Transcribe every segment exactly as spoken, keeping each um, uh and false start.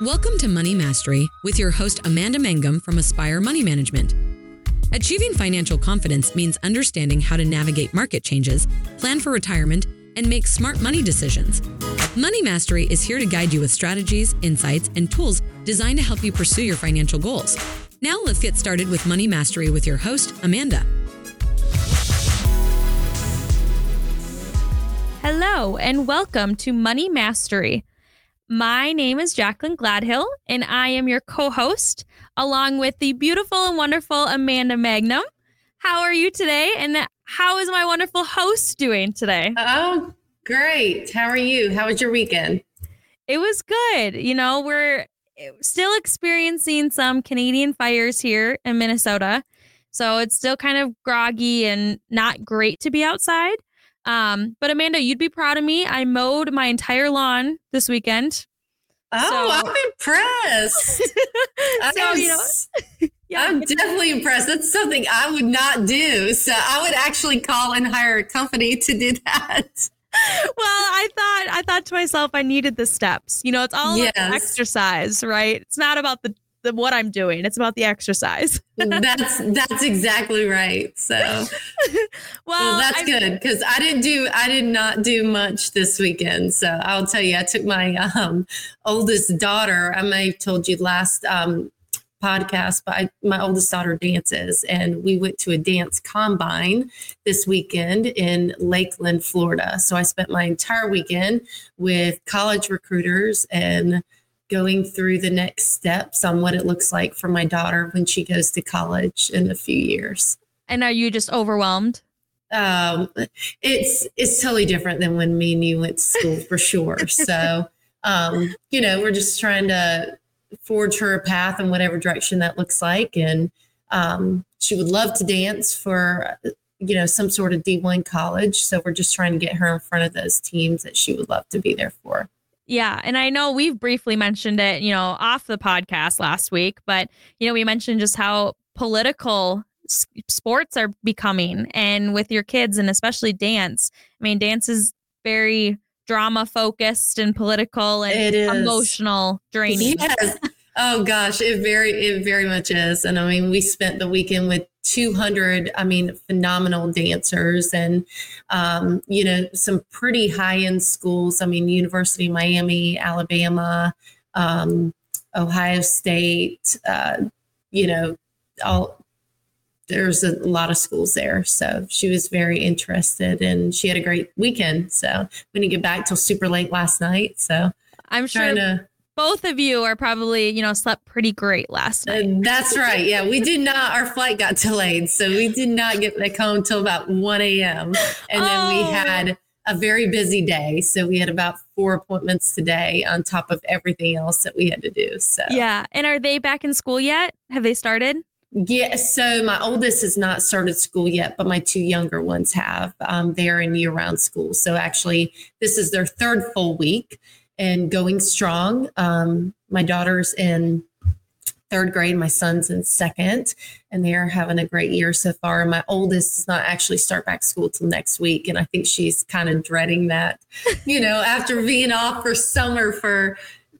Welcome to Money Mastery with your host, Amanda Mangum from Aspire Money Management. Achieving financial confidence means understanding how to navigate market changes, plan for retirement, and make smart money decisions. Money Mastery is here to guide you with strategies, insights, and tools designed to help you pursue your financial goals. Now let's get started with Money Mastery with your host, Amanda. Hello, and welcome to Money Mastery. My name is Jacqueline Gladhill, and I am your co-host, along with the beautiful and wonderful Amanda Magnum. How are you today? And how is my wonderful host doing today? Oh, great. How are you? How was your weekend? It was good. You know, we're still experiencing some Canadian fires here in Minnesota, so it's still kind of groggy and not great to be outside. Um, but Amanda, you'd be proud of me. I mowed my entire lawn this weekend. Oh, so, I'm impressed. so, I'm, you know, yeah. I'm definitely impressed. That's something I would not do. So I would actually call and hire a company to do that. Well, I thought I thought to myself, I needed the steps. You know, it's all yes. about the exercise, right? It's not about the, the what I'm doing. It's about the exercise. that's that's exactly right. So, well, well that's I, good because I didn't do I did not do much this weekend. So I'll tell you, I took my um, oldest daughter. I may have told you last um, podcast, but I, my oldest daughter dances, and we went to a dance combine this weekend in Lakeland, Florida. So I spent my entire weekend with college recruiters and going through the next steps on what it looks like for my daughter when she goes to college in a few years. And are you just overwhelmed? Um, it's it's totally different than when me and you went to school for sure. So, um, you know, we're just trying to forge her a path in whatever direction that looks like. And um, she would love to dance for, you know, some sort of D one college. So we're just trying to get her in front of those teams that she would love to be there for. Yeah. And I know we've briefly mentioned it, you know, off the podcast last week, but, you know, we mentioned just how political s- sports are becoming, and with your kids, and especially dance. I mean, dance is very drama focused and political and emotional draining. Yes. Oh gosh, it very, it very much is. And I mean, we spent the weekend with two hundred, I mean, phenomenal dancers and, um, you know, some pretty high end schools. I mean, University of Miami, Alabama, um, Ohio State, uh, you know, all, there's a lot of schools there. So she was very interested and she had a great weekend. So we didn't get back till super late last night. So I'm sure to, both of you are probably, you know, slept pretty great last night. Uh, that's right. Yeah, we did not. Our flight got delayed. So we did not get back home until about one a.m. And then oh. we had a very busy day. So we had about four appointments today on top of everything else that we had to do. So yeah. And are they back in school yet? Have they started? Yeah, so my oldest has not started school yet, but my two younger ones have. Um, they're in year-round school. So actually, this is their third full week and going strong. Um, my daughter's in third grade, my son's in second, and they're having a great year so far. And my oldest does not actually start back school till next week. And I think she's kind of dreading that, you know, after being off for summer for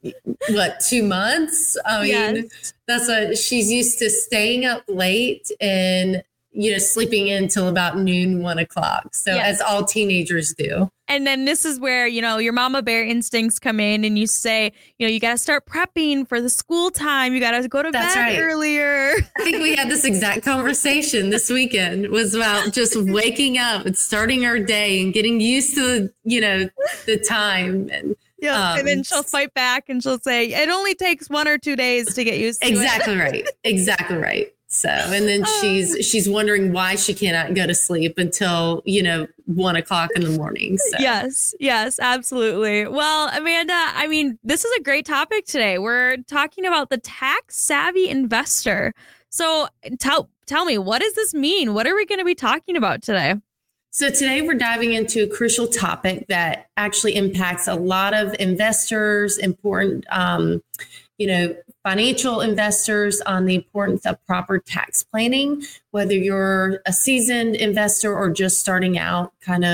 what, two months? I mean, yes. That's what she's used to, staying up late and, you know, sleeping in until about noon, one o'clock. So yes. As all teenagers do. And then this is where, you know, your mama bear instincts come in and you say, you know, you got to start prepping for the school time. You got to go to That's bed right. earlier. I think we had this exact conversation this weekend. It was about just waking up and starting our day and getting used to, you know, the time. And yeah, um, and then she'll fight back and she'll say, it only takes one or two days to get used to exactly it. Exactly right. Exactly right. So, and then she's she's wondering why she cannot go to sleep until, you know, one o'clock in the morning. So. Yes, yes, absolutely. Well, Amanda, I mean, this is a great topic today. We're talking about the tax savvy investor. So tell tell me, what does this mean? What are we going to be talking about today? So today we're diving into a crucial topic that actually impacts a lot of investors, important, um, you know, financial investors, on the importance of proper tax planning, whether you're a seasoned investor or just starting out, kind of,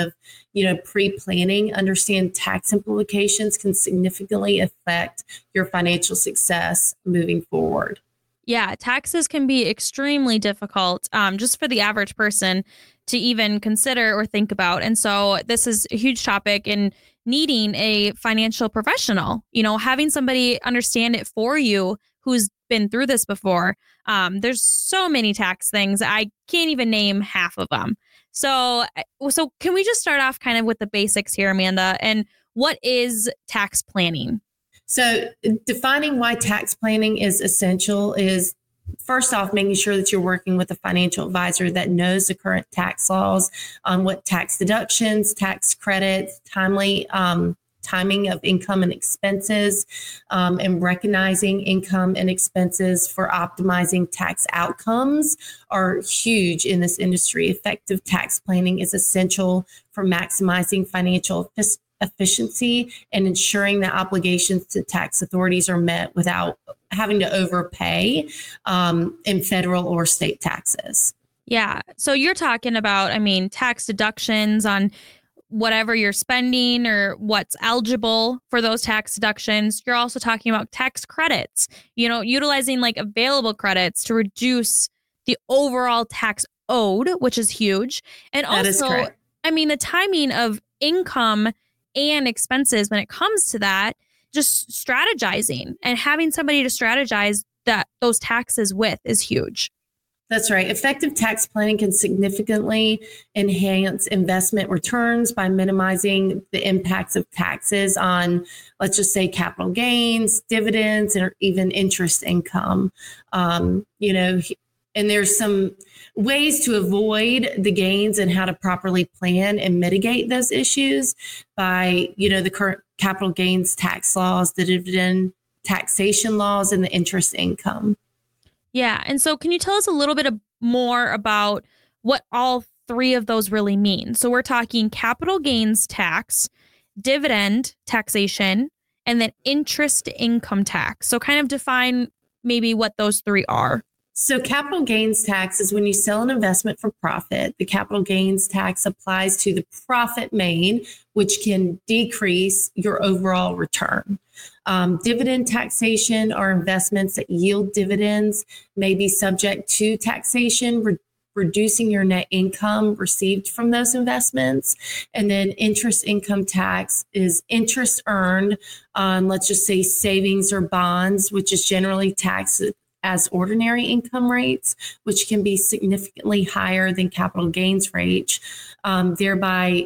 you know, pre-planning, understand tax implications can significantly affect your financial success moving forward. Yeah, taxes can be extremely difficult um, just for the average person to even consider or think about. And so this is a huge topic in needing a financial professional, you know, having somebody understand it for you who's been through this before. Um, there's so many tax things. I can't even name half of them. So, so can we just start off kind of with the basics here, Amanda? And what is tax planning? So defining why tax planning is essential is, first off, making sure that you're working with a financial advisor that knows the current tax laws on what tax deductions, tax credits, timely um, timing of income and expenses, um, and recognizing income and expenses for optimizing tax outcomes are huge in this industry. Effective tax planning is essential for maximizing financial efficiency efficiency and ensuring that obligations to tax authorities are met without having to overpay um, in federal or state taxes. Yeah. So you're talking about, I mean, tax deductions on whatever you're spending or what's eligible for those tax deductions. You're also talking about tax credits, you know, utilizing like available credits to reduce the overall tax owed, which is huge. And That is also, correct. I mean, the timing of income and expenses when it comes to that, just strategizing and having somebody to strategize that those taxes with is huge. That's right. Effective tax planning can significantly enhance investment returns by minimizing the impacts of taxes on, let's just say, capital gains, dividends, or even interest income. Um, you know, and there's some ways to avoid the gains and how to properly plan and mitigate those issues by, you know, the current capital gains tax laws, the dividend taxation laws, and the interest income. Yeah. And so can you tell us a little bit of more about what all three of those really mean? So we're talking capital gains tax, dividend taxation, and then interest income tax. So kind of define maybe what those three are. So capital gains tax is when you sell an investment for profit. The capital gains tax applies to the profit made, which can decrease your overall return. Um, dividend taxation are investments that yield dividends, may be subject to taxation, re- reducing your net income received from those investments. And then interest income tax is interest earned on, let's just say, savings or bonds, which is generally taxed as ordinary income rates, which can be significantly higher than capital gains rate, um, thereby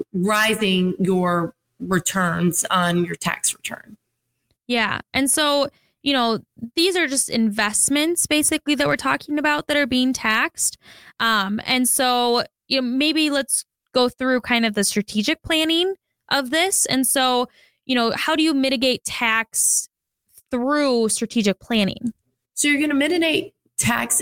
rising your returns on your tax return. Yeah. And so, you know, these are just investments basically that we're talking about that are being taxed. Um, and so, you know, maybe let's go through kind of the strategic planning of this. And so, you know, how do you mitigate tax through strategic planning? So you're going to mitigate tax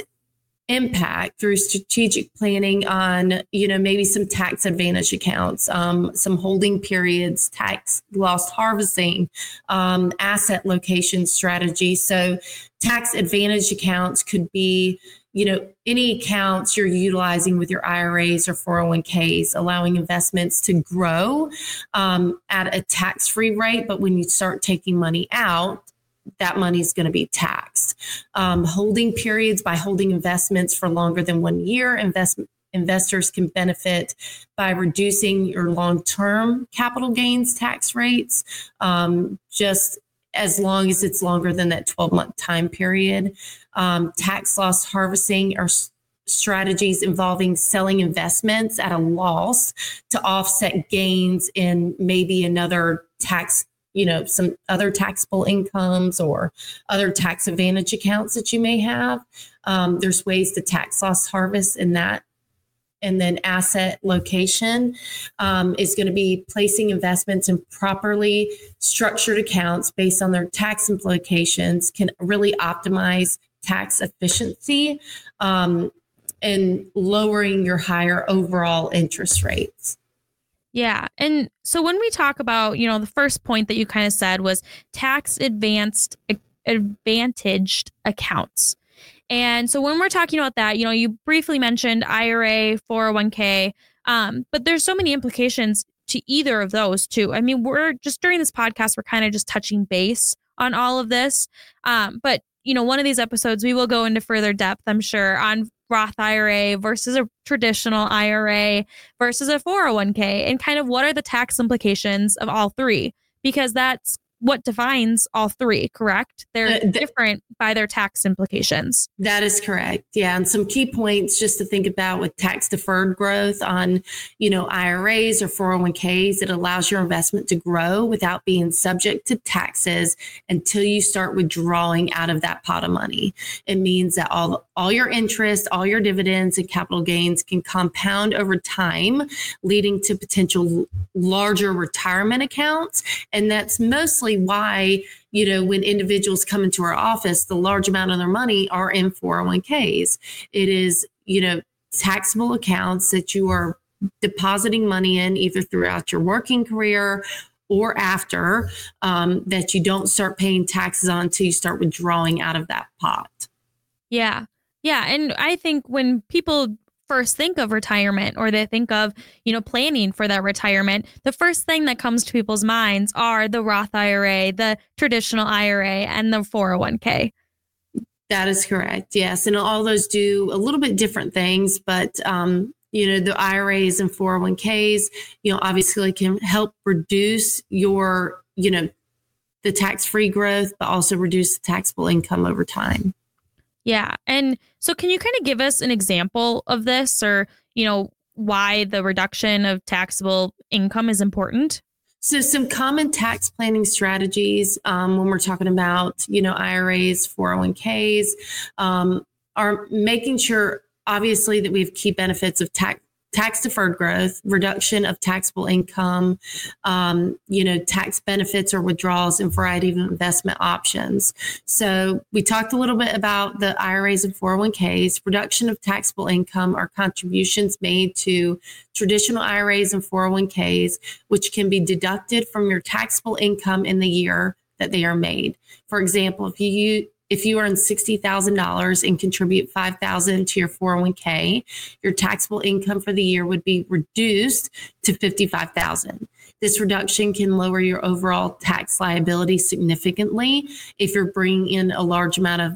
impact through strategic planning on, you know, maybe some tax advantage accounts, um, some holding periods, tax loss harvesting, um, asset location strategy. So tax advantage accounts could be, you know, any accounts you're utilizing with your I R As or four oh one k's, allowing investments to grow um, at a tax-free rate. But when you start taking money out, that money is going to be taxed. Um, holding periods, by holding investments for longer than one year, invest, investors can benefit by reducing your long-term capital gains tax rates, um, just as long as it's longer than that twelve-month time period. Um, tax loss harvesting are strategies involving selling investments at a loss to offset gains in maybe another tax, you know, some other taxable incomes or other tax advantage accounts that you may have. Um, there's ways to tax loss harvest in that. And then asset location um, is going to be placing investments in properly structured accounts based on their tax implications can really optimize tax efficiency um, and lowering your higher overall interest rates. Yeah. And so when we talk about, you know, the first point that you kind of said was tax advanced advantaged accounts. And so when we're talking about that, you know, you briefly mentioned I R A, four oh one k, um, but there's so many implications to either of those two. I mean, we're just during this podcast, we're kind of just touching base on all of this. Um, but, you know, one of these episodes, we will go into further depth, I'm sure, on Roth I R A versus a traditional I R A versus a four oh one k, and kind of what are the tax implications of all three, because that's what defines all three, correct? They're uh, th- different by their tax implications. That is correct. Yeah. And some key points just to think about with tax deferred growth on, you know, I R As or four oh one k's, it allows your investment to grow without being subject to taxes until you start withdrawing out of that pot of money. It means that all, all your interest, all your dividends and capital gains can compound over time, leading to potential larger retirement accounts. And that's mostly why, you know, when individuals come into our office, the large amount of their money are in four oh one k's. It is, you know, taxable accounts that you are depositing money in either throughout your working career or after, um, that you don't start paying taxes on until you start withdrawing out of that pot. Yeah. Yeah. And I think when people first think of retirement, or they think of, you know, planning for that retirement, the first thing that comes to people's minds are the Roth I R A, the traditional I R A, and the four oh one k. That is correct. Yes. And all those do a little bit different things, but, um, you know, the I R As and four oh one k's, you know, obviously can help reduce your, you know, the tax-free growth, but also reduce the taxable income over time. Yeah. And so can you kind of give us an example of this, or, you know, why the reduction of taxable income is important? So some common tax planning strategies um, when we're talking about, you know, I R As, four oh one k's, um, are making sure, obviously, that we have key benefits of tax tax deferred growth, reduction of taxable income, um, you know, tax benefits or withdrawals, and variety of investment options. So we talked a little bit about the I R As and four oh one k's. Reduction of taxable income are contributions made to traditional I R As and four oh one k's, which can be deducted from your taxable income in the year that they are made. For example, if you If you earn sixty thousand dollars and contribute five thousand dollars to your four oh one k, your taxable income for the year would be reduced to fifty-five thousand dollars. This reduction can lower your overall tax liability significantly if you're bringing in a large amount of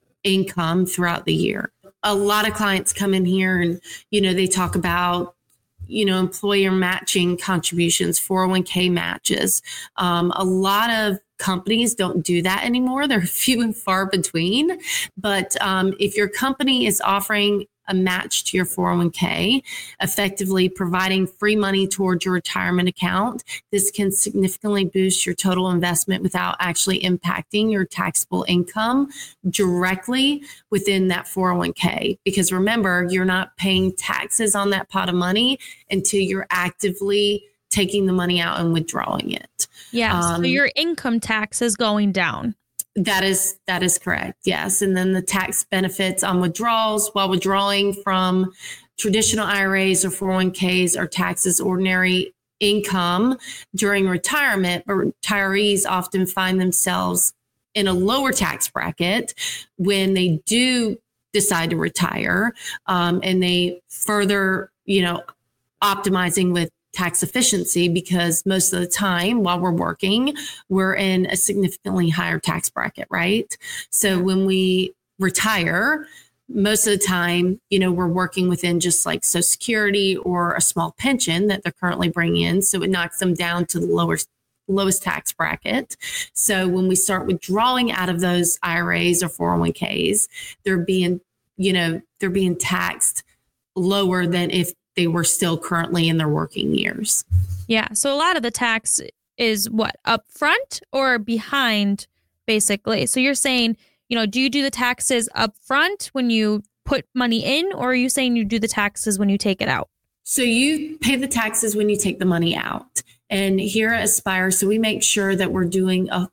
income throughout the year. A lot of clients come in here and, you know, they talk about, you know, employer matching contributions, four oh one k matches. Um, a lot of companies don't do that anymore. They're few and far between. But um, if your company is offering a match to your four oh one k, effectively providing free money towards your retirement account, this can significantly boost your total investment without actually impacting your taxable income directly within that four oh one k. Because remember, you're not paying taxes on that pot of money until you're actively taking the money out and withdrawing it. Yeah. Um, so your income tax is going down. That is, that is correct. Yes. And then the tax benefits on withdrawals while withdrawing from traditional I R As or four oh one k's are taxed as ordinary income during retirement, but retirees often find themselves in a lower tax bracket when they do decide to retire, um, and they further, you know, optimizing with tax efficiency, because most of the time while we're working, we're in a significantly higher tax bracket, right? So when we retire, most of the time, you know, we're working within just like Social Security or a small pension that they're currently bringing in. So it knocks them down to the lowest lowest tax bracket. So when we start withdrawing out of those I R As or four oh one k's, they're being, you know, they're being taxed lower than if they were still currently in their working years. Yeah. So a lot of the tax is what, up front or behind, basically. So you're saying, you know, do you do the taxes up front when you put money in, or are you saying you do the taxes when you take it out? So you pay the taxes when you take the money out. And here at Aspire, so we make sure that we're doing a,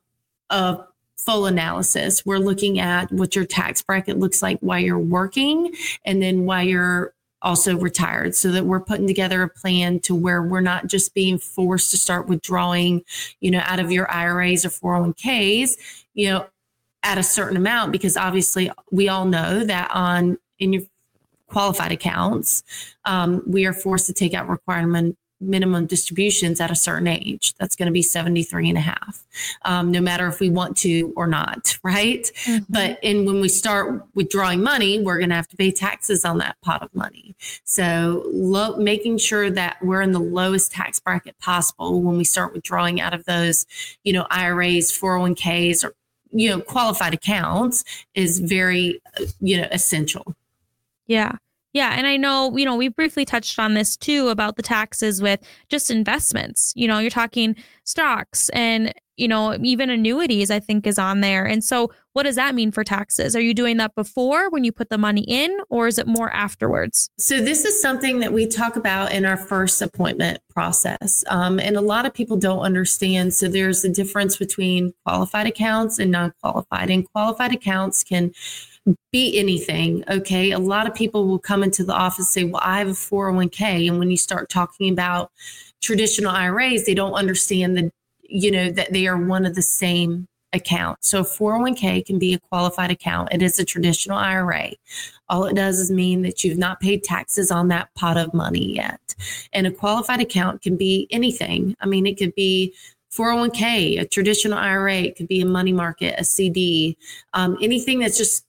a full analysis. We're looking at what your tax bracket looks like while you're working, and then while you're also retired, so that we're putting together a plan to where we're not just being forced to start withdrawing, you know, out of your I R As or four oh one k's, you know, at a certain amount, because obviously we all know that on in your qualified accounts, um, we are forced to take out requirement minimum distributions at a certain age. That's going to be seventy-three and a half, um, no matter if we want to or not, right? Mm-hmm. But and when we start withdrawing money, we're going to have to pay taxes on that pot of money. So lo- making sure that we're in the lowest tax bracket possible when we start withdrawing out of those, you know, I R As, four oh one k's, or, you know, qualified accounts is very, you know, essential. Yeah. Yeah. And I know, you know, we briefly touched on this too about the taxes with just investments. You know, you're talking stocks and, you know, even annuities, I think is on there. And so what does that mean for taxes? Are you doing that before when you put the money in, or is it more afterwards? So this is something that we talk about in our first appointment process. Um, and a lot of people don't understand. So there's a difference between qualified accounts and non-qualified, and qualified accounts can be anything. Okay. A lot of people will come into the office and say, well, I have a four oh one k. And when you start talking about traditional I R As, they don't understand that, you know, that they are one of the same accounts. So four oh one k can be a qualified account. It is a traditional I R A. All it does is mean that you've not paid taxes on that pot of money yet. And a qualified account can be anything. I mean, it could be four oh one k, a traditional I R A, it could be a money market, a C D, um, anything that's just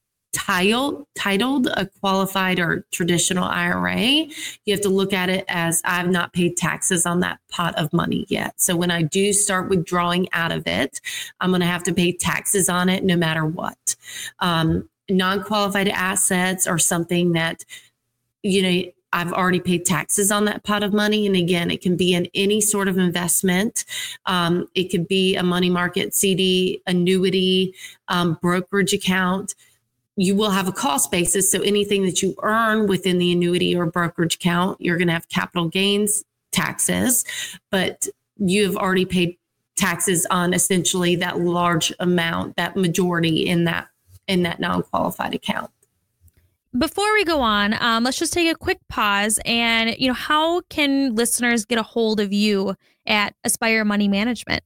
titled titled a qualified or traditional I R A. You have to look at it as I've not paid taxes on that pot of money yet. So when I do start withdrawing out of it, I'm going to have to pay taxes on it no matter what. Um, non-qualified assets are something that, you know, I've already paid taxes on that pot of money. And again, it can be in any sort of investment. Um, it could be a money market, C D, annuity, um, brokerage account. You will have a cost basis. So anything that you earn within the annuity or brokerage account, you're going to have capital gains taxes, but you have already paid taxes on essentially that large amount, that majority in that in that non-qualified account. Before we go on, um, let's just take a quick pause. And, you know, how can listeners get a hold of you at Aspire Money Management?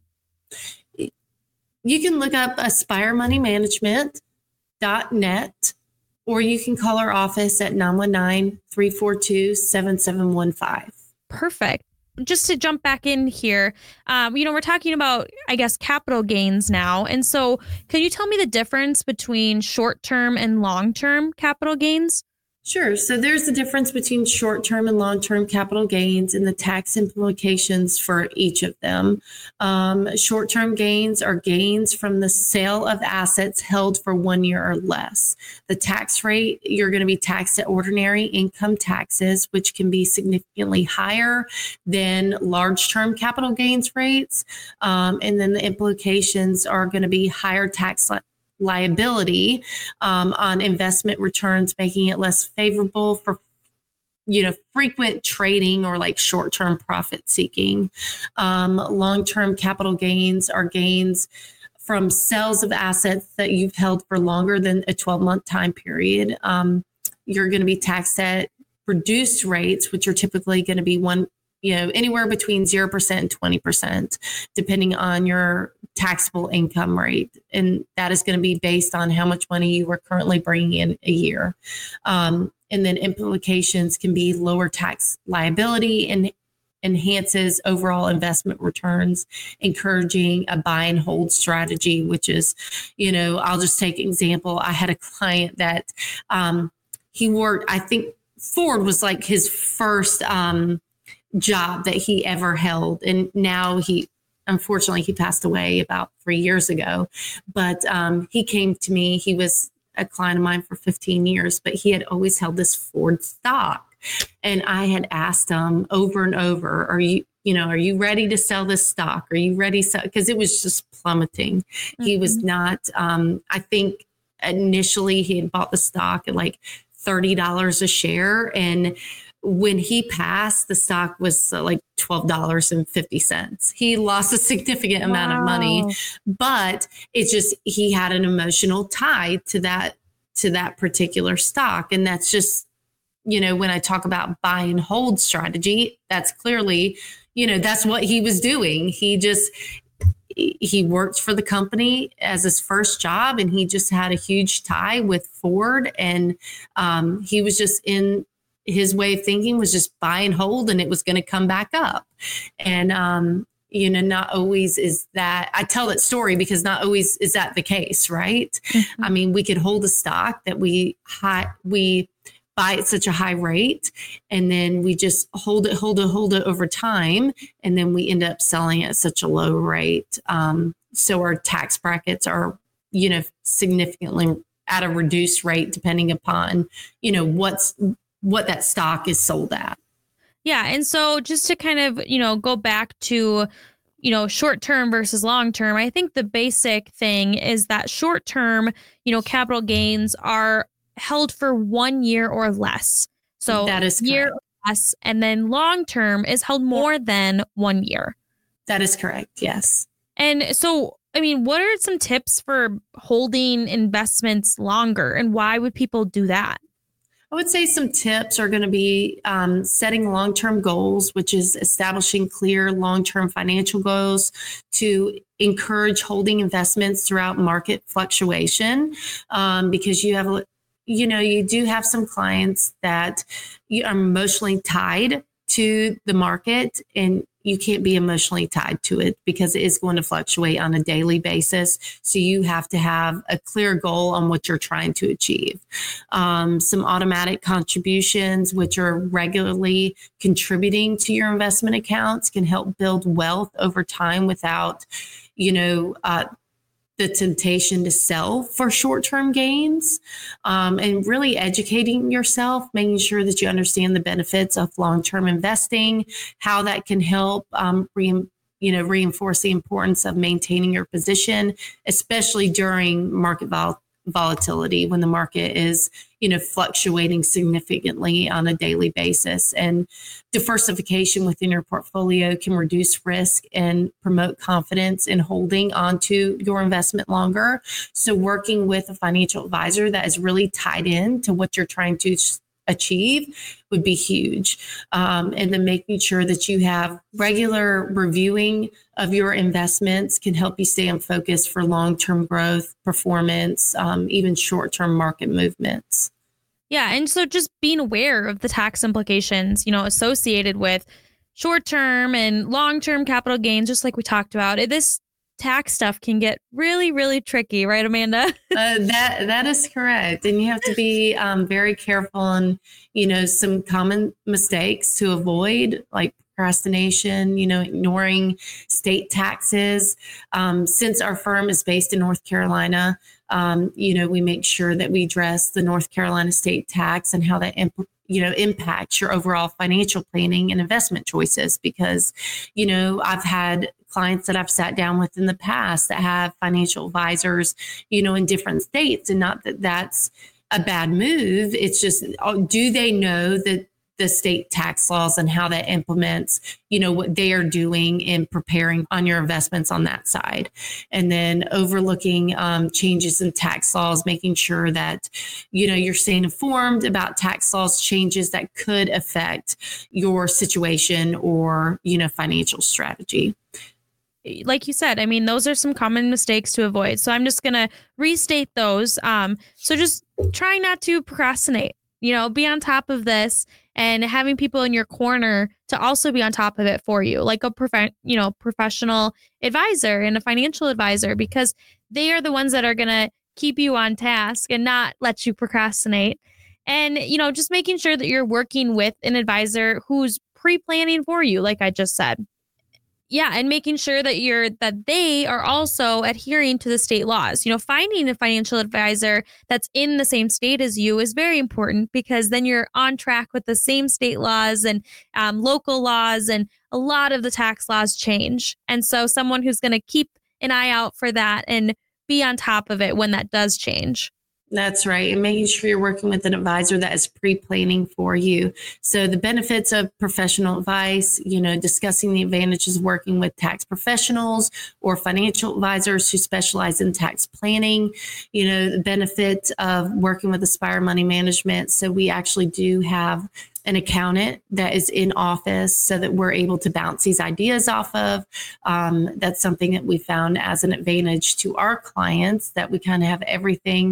You can look up Aspire Money Management dot net, or you can call our office at nine one nine, three four two, seven seven one five. Perfect. Just to jump back in here, um, you know, we're talking about, I guess, capital gains now. And so can you tell me the difference between short-term and long-term capital gains? Sure. So there's a difference between short-term and long-term capital gains and the tax implications for each of them. Um, short-term gains are gains from the sale of assets held for one year or less. The tax rate, you're going to be taxed at ordinary income taxes, which can be significantly higher than large-term capital gains rates. Um, and then the implications are going to be higher tax li- liability um, on investment returns, making it less favorable for, you know, frequent trading or like short-term profit seeking. Um, long-term capital gains are gains from sales of assets that you've held for longer than a twelve-month time period. Um, you're going to be taxed at reduced rates, which are typically going to be one, you know, anywhere between zero percent and twenty percent, depending on your taxable income rate. And that is going to be based on how much money you are currently bringing in a year. Um, and then implications can be lower tax liability and enhances overall investment returns, encouraging a buy and hold strategy, which is, you know, I'll just take an example. I had a client that um, he worked, I think Ford was like his first um, job that he ever held. And now he, unfortunately, he passed away about three years ago. But um, he came to me. He was a client of mine for fifteen years, but he had always held this Ford stock. And I had asked him over and over, are you, you know, are you ready to sell this stock? Are you ready? So, because it was just plummeting. Mm-hmm. He was not, um, I think initially he had bought the stock at like thirty dollars a share. And when he passed, the stock was uh, like twelve dollars and fifty cents. He lost a significant wow. amount of money, but it's just, he had an emotional tie to that, to that particular stock. And that's just, you know, when I talk about buy and hold strategy, that's clearly, you know, that's what he was doing. He just, he worked for the company as his first job, and he just had a huge tie with Ford. And um, he was just in, his way of thinking was just buy and hold, and it was going to come back up. And, um, you know, not always is that, I tell that story because not always is that the case, right? Mm-hmm. I mean, we could hold a stock that we high, we buy at such a high rate, and then we just hold it, hold it, hold it over time. And then we end up selling at such a low rate. Um, so our tax brackets are, you know, significantly at a reduced rate, depending upon, you know, what's, what that stock is sold at. Yeah. And so just to kind of, you know, go back to, you know, short term versus long term, I think the basic thing is that short term, you know, capital gains are held for one year or less. So that is year correct. or less, and then long term is held more than one year. That is correct. Yes. And so, I mean, what are some tips for holding investments longer, and why would people do that? I would say some tips are going to be um, setting long-term goals, which is establishing clear long-term financial goals to encourage holding investments throughout market fluctuation, um, because you have, you know, you do have some clients that you are emotionally tied to the market, and you can't be emotionally tied to it because it is going to fluctuate on a daily basis. So you have to have a clear goal on what you're trying to achieve. Um, some automatic contributions, which are regularly contributing to your investment accounts, can help build wealth over time without, you know, uh, the temptation to sell for short-term gains, um, and really educating yourself, making sure that you understand the benefits of long-term investing, how that can help um, re- you know, reinforce the importance of maintaining your position, especially during market vol- volatility when the market is, you know, fluctuating significantly on a daily basis. And diversification within your portfolio can reduce risk and promote confidence in holding onto your investment longer. So working with a financial advisor that is really tied in to what you're trying to achieve would be huge. Um, and then making sure that you have regular reviewing of your investments can help you stay on focus for long-term growth, performance, um, even short-term market movements. Yeah. And so just being aware of the tax implications, you know, associated with short-term and long-term capital gains, just like we talked about, this tax stuff can get really, really tricky, right, Amanda? uh, that that is correct. And you have to be um, very careful on, you know, some common mistakes to avoid, like procrastination, you know, ignoring state taxes. Um, since our firm is based in North Carolina, um, you know, we make sure that we address the North Carolina state tax and how that imp- you know, impacts your overall financial planning and investment choices. Because, you know, I've had clients that I've sat down with in the past that have financial advisors, you know, in different states, and not that that's a bad move. It's just, do they know that the state tax laws and how that implements, you know, what they are doing in preparing on your investments on that side? And then overlooking um, changes in tax laws, making sure that, you know, you're staying informed about tax laws changes that could affect your situation or, you know, financial strategy. Like you said, I mean, those are some common mistakes to avoid. So I'm just going to restate those. Um, so just try not to procrastinate, you know, be on top of this, and having people in your corner to also be on top of it for you, like a prof- you know, professional advisor and a financial advisor, because they are the ones that are going to keep you on task and not let you procrastinate. And, you know, just making sure that you're working with an advisor who's pre-planning for you, like I just said. Yeah, and making sure that you're that they are also adhering to the state laws. You know, finding a financial advisor that's in the same state as you is very important, because then you're on track with the same state laws and um, local laws, and a lot of the tax laws change. And so someone who's going to keep an eye out for that and be on top of it when that does change. That's right. And making sure you're working with an advisor that is pre-planning for you. So the benefits of professional advice, you know, discussing the advantages of working with tax professionals or financial advisors who specialize in tax planning, you know, the benefit of working with Aspire Money Management. So we actually do have an accountant that is in office so that we're able to bounce these ideas off of. Um, that's something that we found as an advantage to our clients, that we kind of have everything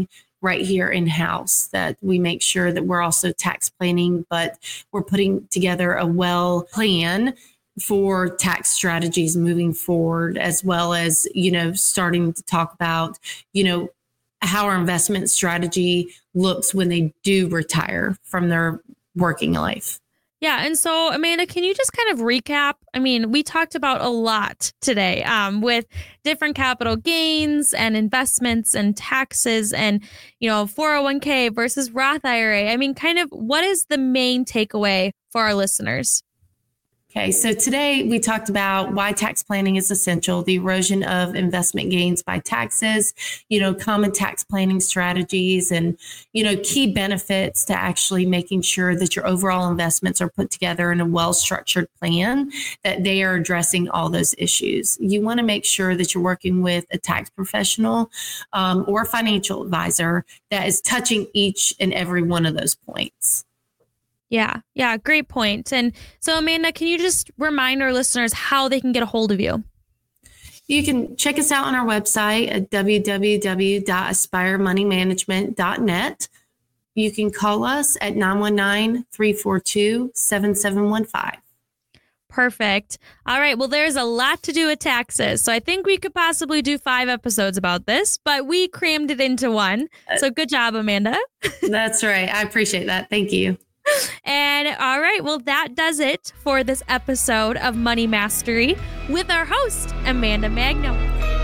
right here in house, that we make sure that we're also tax planning, but we're putting together a well plan for tax strategies moving forward, as well as, you know, starting to talk about, you know, how our investment strategy looks when they do retire from their working life. Yeah. And so, Amanda, can you just kind of recap? I mean, we talked about a lot today um, with different capital gains and investments and taxes and, you know, four oh one k versus Roth I R A. I mean, kind of what is the main takeaway for our listeners? Okay, so today we talked about why tax planning is essential, the erosion of investment gains by taxes, you know, common tax planning strategies, and, you know, key benefits to actually making sure that your overall investments are put together in a well-structured plan, that they are addressing all those issues. You want to make sure that you're working with a tax professional um, or a financial advisor that is touching each and every one of those points. Yeah. Yeah. Great point. And so, Amanda, can you just remind our listeners how they can get a hold of you? You can check us out on our website at w w w dot aspire money management dot net. You can call us at nine one nine, three four two, seven seven one five. Perfect. All right. Well, there's a lot to do with taxes. So I think we could possibly do five episodes about this, but we crammed it into one. So good job, Amanda. That's right. I appreciate that. Thank you. And all right, well, that does it for this episode of Money Mastery with our host, Amanda Magno.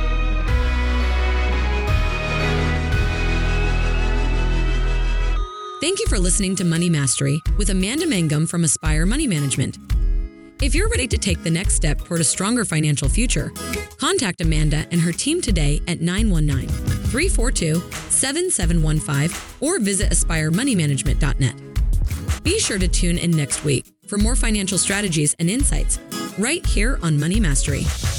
Thank you for listening to Money Mastery with Amanda Mangum from Aspire Money Management. If you're ready to take the next step toward a stronger financial future, contact Amanda and her team today at nine one nine, three four two, seven seven one five or visit aspire money management dot net. Be sure to tune in next week for more financial strategies and insights right here on Money Mastery.